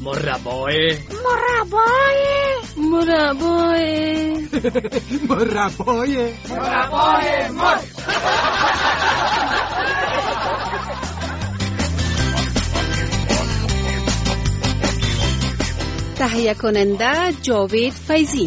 مربای مرچ. تهیه کننده جاوید فیضی.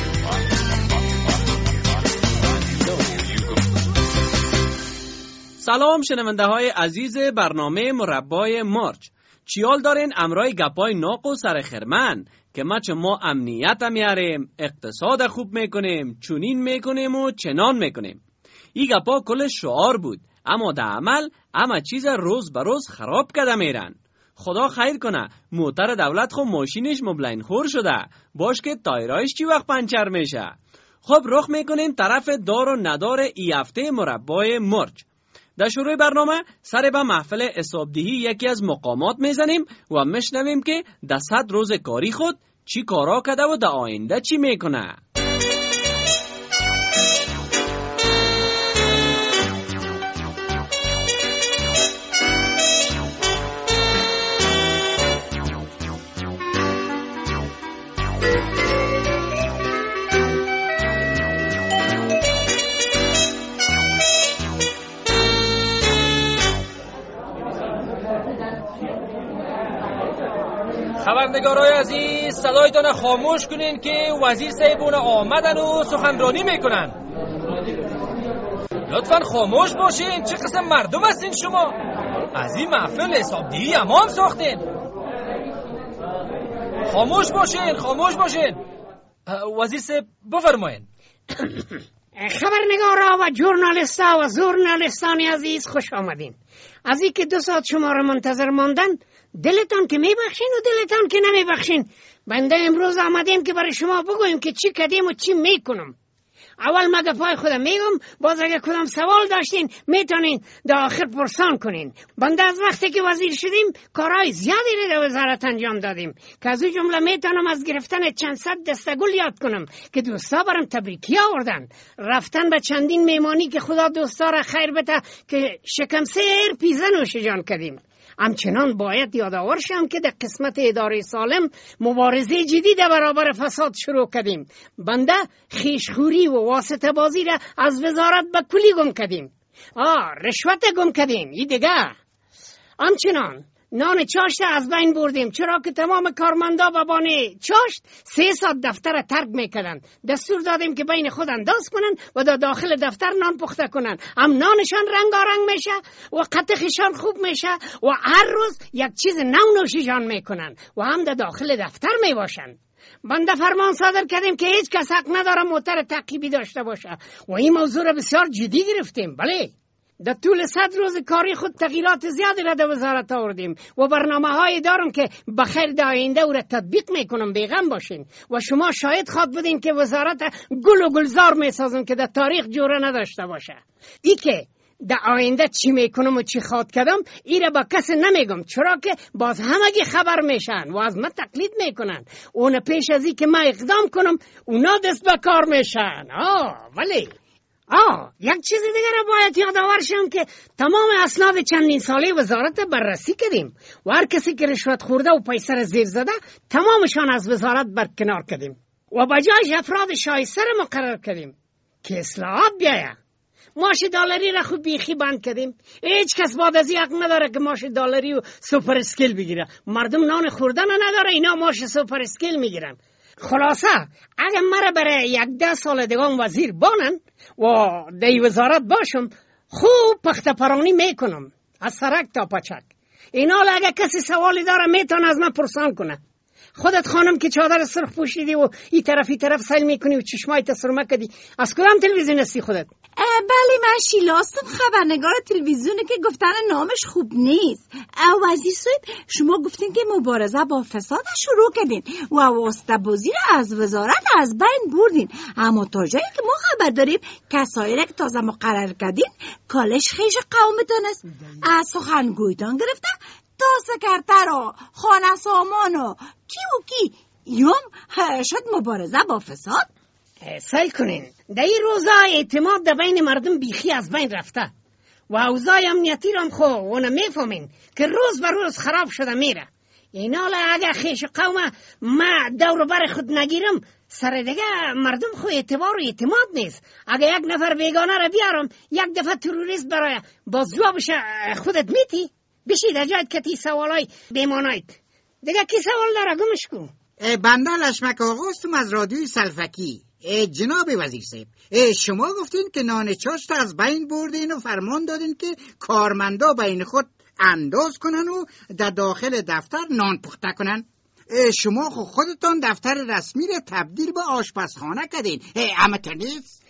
سلام شنونده های عزیز برنامه مربای مرچ. چیال دارین امرای گپای ناق و سر خرمن که ما امنیت میاریم، اقتصاد خوب میکنیم، چونین میکنیم و چنان میکنیم. ای گپا کل شعار بود، اما در عمل اما چیز روز به روز خراب کرده میرن. خدا خیر کنه موتر دولت خو ماشینش مبلین خور شده، باش که تایرایش چی وقت پنچر میشه. خب رخ میکنیم طرف دار و ندار ای هفته مربای مرچ. در شروع برنامه سر به محفل حسابدهی یکی از مقامات میزنیم و میشنویم که در 100 روز کاری خود چی کارا کرده و در آینده چی میکنه. خبرنگارای عزیز صدایتان خاموش کنین که وزیر صاحبون آمدن و سخنرانی میکنن. لطفاً خاموش باشین. چه قسم مردم هستین شما؟ از این محفل حسابدهی امام ساختین. خاموش باشین. وزیر صاحب بفرمایین. خبرنگارا و ژورنالیستا و ژورنالیستان عزیز خوش آمدین. از اینکه 2 ساعت شما را منتظر ماندن، دلتان که میبخشین و دلتان که نمیبخشین. بنده امروز آمدیم که برای شما بگویم که چی کردیم و چی میکنم. اول مگه پای خودم میگم، باز اگه کدام سوال داشتین میتونین در آخر پرسان کنین. بنده از وقتی که وزیر شدیم کارهای زیادی را در وزارت انجام دادیم که از اون جمله میتونم از گرفتن چند صد دستگل یاد کنم که دوستا برام تبریکی آوردن، رفتن به چندین میمانی که خدا دوستا را خیر بده که شکم سیر پیزا نوش جان کردیم. همچنان باید یادآور شم که در قسمت اداره سالم مبارزه جدی در برابر فساد شروع کردیم. بنده خیشخوری و واسطه بازی را از وزارت به کلی گم کردیم. رشوت گم کردیم. این دیگه همچنان نان چاشت از بین بردیم، چرا که تمام کارمندا به بانه چاشت 3 ساعت دفتر را ترک میکردن. دستور دادیم که بین خود انداز کنن و در داخل دفتر نان پخته کنن. هم نانشان رنگارنگ میشه و قطعشان خوب میشه و هر روز یک چیز نو نوشیشان میکنن و هم در داخل دفتر میباشن. بنده فرمان صادر کردیم که هیچ کس حق نداره موتر تعقیبی داشته باشه و این موضوع را بسیار جدی گرفتیم. بله، در طول 100 روز کاری خود تغییرات زیادی را در وزارت آوردیم و برنامه‌هایی دارم که بخیر در آینده او را تطبیق میکنم. بیغم باشین و شما شاهد خواد بودین که وزارت گل و گلزار میسازم که در تاریخ جوره نداشته باشه. ای که در آینده چی میکنم و چی خواد کردم ای را با کس نمیگم، چرا که باز همگی خبر میشن و از من تقلید میکنن. اون پیش از ای که من اقدام کنم اونا دست به کار میشن. ولی یک چیز دیگر را باید یادآور شم که تمام اسناد چندین ساله وزارت بررسی کردیم و هر کسی که رشوت خورده و پیسه را زیر زده تمامشان از وزارت برکنار کردیم و بجایش افراد شایسته را مقرر کردیم که اصلاحات بیاید. ماش دلاری را خوب بیخی بند کردیم. هیچ کس بعد از حق نداره که ماش دلاری و سوپر اسکیل بگیره. مردم نان خوردن نداره، اینا ماش سوپر اسکیل میگیرن. خلاصه اگه مرا برای 10 سال دیگه وزیر بانن و در وزارت باشم، خوب پخته پرانی میکنم از سرک تا پچک. اینا اگه کسی سوالی داره میتونه از من پرسان کنه. خودت خانم که چادر سرخ پوشیدی و این طرف سیل میکنی و چشمایت سرمه کردی، از کدام تلویزیون هستی خودت؟ بله من شیلاستم، خبرنگار تلویزیونه که گفتن نامش خوب نیست. وزیر صاحب شما گفتین که مبارزه با فساد شروع کردین و واسطه بازی را از وزارت از بین بردین، اما تا جایی که ما خبر داریم کسایی را که تازه مقرر کردین کالش خیش قومتان است. از سخنگویتان گرفته تا سکرتر و خانه سامان و کی شد مبارزه با فساد. سل کنین در این روزا اعتماد در بین مردم بیخی از بین رفته و اوضاع امنیتی را هم خو اون میفهمین که روز به روز خراب شده میره. اینال اگه خیش قوم ما دور بر خود نگیرم سر دیگه مردم خو اعتبار و اعتماد نیست. اگه یک نفر بیگانه را بیارم یک دفعه تروریست برای باز جوابش خودت میتی بشید اجاید کتی سوالای بیمانایت دیگه کی سوال داره گمش کو. بنده لشمک آقاستم از رادیوی سلفکی. جناب وزیر صاحب، شما گفتین که نان چاشت از بین بردین و فرمان دادین که کارمندا بین خود انداز کنن و در داخل دفتر نان پخته کنن. شما خودتان دفتر رسمی را تبدیل به آشپزخانه کردین. امتر نیست؟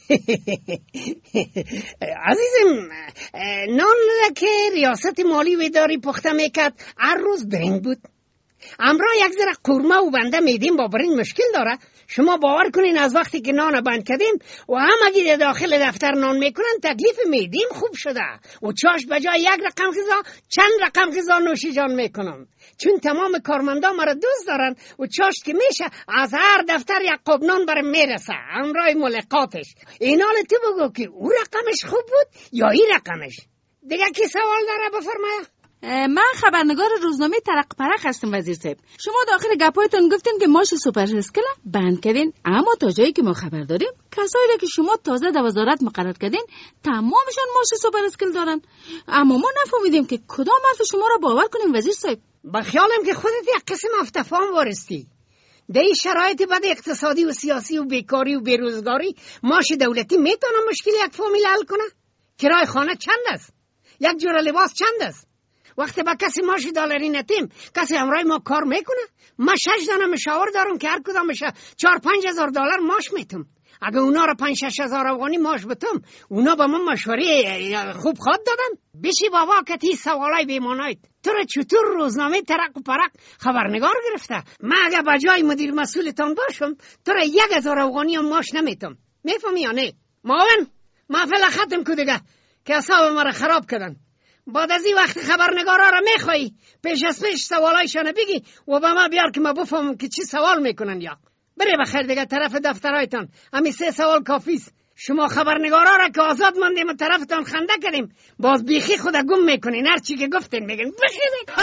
عزیزم، نان که ریاست مالی و اداری پخته میکرد هر روز برنگ بود. امرا یک ذره قورمه و بنده میدیم با برنگ مشکل داره. شما باور کنین از وقتی که نان بند کردیم و همگی داخل دفتر نان میکنن تکلیف میدیم خوب شده و چاش بجای یک رقم غذا چند رقم غذا نوشی جان میکنم، چون تمام کارمندا مرا دوست دارن و چاش که میشه از هر دفتر یک قاب نان برم میرسه امرای ملاقاتش. اینال تو بگو که او رقمش خوب بود یا این رقمش. دیگه کی سوال داره بفرمایه. من خبرنگار روزنامه ترق پرق هستم وزیر صاحب. شما داخل گپایتون گفتین که ماش سوپر اسکل بند کردین، اما تا جایی که ما خبر داریم کسایی که شما تازه در وزارت مقرر کردین تمامشان ماش سوپر اسکل دارن. اما ما نفهمیدیم که کدام حرف شما را باور کنیم وزیر صاحب. با خیالم که خودت یک قسم افتفام وارستی. در این شرایط بد اقتصادی و سیاسی و بیکاری و بیروزگاری ماش دولتی میتونه مشکل یک فامیل حل کنه؟ کرای خانه چند است؟ یک جور لباس چند است؟ وقتی با کسی ماش دلاری نتیم کسی همراه ما کار میکنه؟ ما 6 دانه مشاور دارم که هر کدامش 4-5 هزار دلار ماش میتم. اگه اونا را 5-6 هزار افغانی ماش بتم اونا با من مشوره خوب خود دادن. بشی بابا کتی سوالای بیمانایت تو را چطور روزنامه ترق و پرق خبرنگار گرفته؟ من اگه بجای مدیر مسئولتان باشم تو را 1000 افغانی هم ماش نمیتم. میفهمی یا نه؟ معاون محفل ختم کو دیگه که اعصاب مرا خراب کردن. بعد از این وقت خبرنگارا را میخوایی پیش از پیش سوالایشان بگی و با ما بیار که ما بفهمم که چی سوال میکنن. یا بره بخیر دیگه طرف دفترایتان. همین 3 سوال کافیست. شما خبرنگارا را که آزاد ماندیم و طرفتان خنده کردیم باز بیخی خود گم میکنین. هر چی که گفتین میگن بخیره.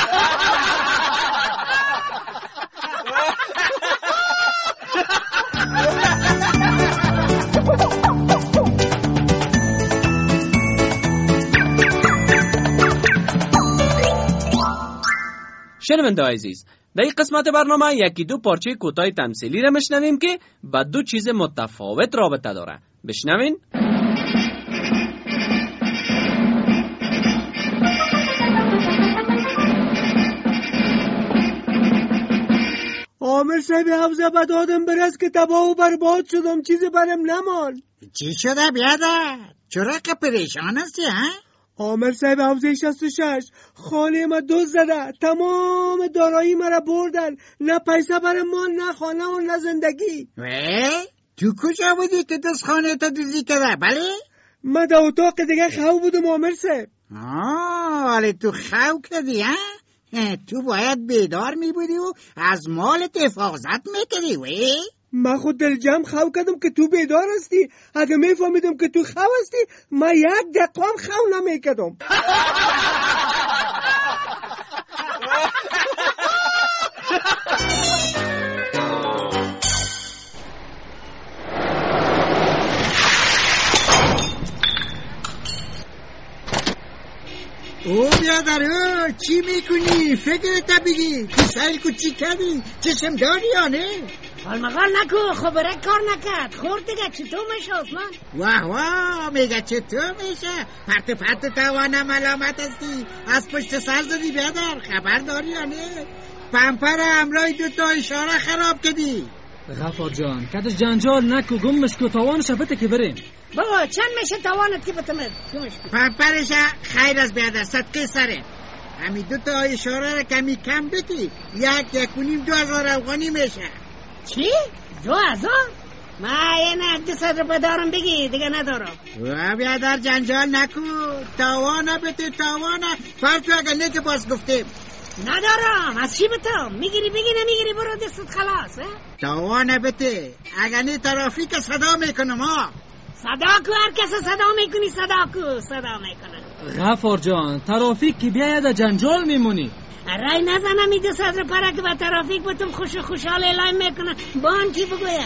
شنونده عزیز، در این قسمت برنامه یکی دو پارچه کوتاه تمثیلی را میشنویم که با دو چیز متفاوت رابطه داره. بشنوین. عامر صاحب حوزه به دادم برس که تباه و برباد شدم، چیزی برم نمان. چی شده بیادر؟ چرا که پریشان هستی ها؟ عامر صاحب حوزه 66 خانه ما دزد زده، تمام دارایی مرا بردن، نه پیسه برم مال، نه خانه و نه زندگی. تو کجا بودی که دست خانه تا دزدی کرده؟ بله؟ من در اتاق دیگه خو بودم عامر صاحب. حالا تو خو کردی ها؟ تو باید بیدار می بودی و از مالت حفاظت میکردی وی؟ من خود دل جمع خو کردم که تو بیدار هستی. اگه میفهمیدم که تو خو هستی من 1 دقیقه هم خو نمیکردم. او بیادر چی میکنی؟ فکرت بگی که سایل کو چی کردی؟ چشم داری یا نه؟ حالمقال نکو، خبره کار نکرد. خورد دیگه چطور میشه آسمان؟ واه میگه چطور میشه؟ پرت توانم علامت هستی. از پشت سر زدی بیادر، خبر داری یا نه؟ پمپر امرای 2 اشاره خراب کردی. غفار جان کدش جنجال نکو، گمش کو، توانش بده که بریم. بابا چند میشه توانت که بتمه؟ پمپرش خیر از بیادر، صدقه سره. همین 2 اشاره را کمی کم بکی، 1-1.5-2,000 افغانی میشه. چی؟ 2,000؟ من اینه 200 روپه دارم بگی دیگه ندارم. و بیادر جنجال نکو، توانه بده توانه. فرطو اگر نه که باز گفتیم ندارم. از چی بتم؟ میگیری بگی نمیگیری برو دستت خلاص. توانه بده، اگر نه ترافیک صدا میکنم ها. صدا کو، هر کس صدا میکنی صدا کو، صدا میکنن. غفار جان ترافیک که بیاید جنجال میمونی. رای نزنم این 200 روپره که به ترافیک بتم خوشحال اعلام میکنم. بان کی بگویم؟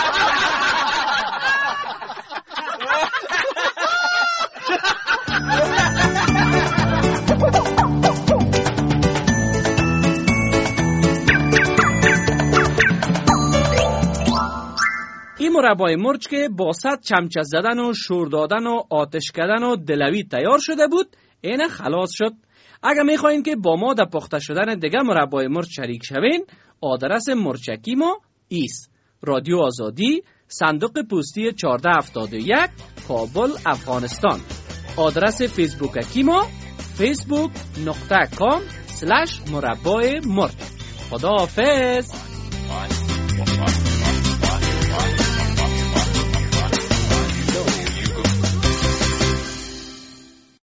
این مربای مرچ که با 100 چمچه زدن و شور دادن و آتش کردن و دلوی تیار شده بود، اینه خلاص شد. اگر میخواین که با ما در پخته شدن دیگه مربای مرچ شریک شوین، آدرس مرچکی ما ایست: رادیو آزادی، صندوق پستی 1471، کابل، افغانستان. آدرس فیسبوکی ما facebook.com/مربای مرچ. خدا حافظ.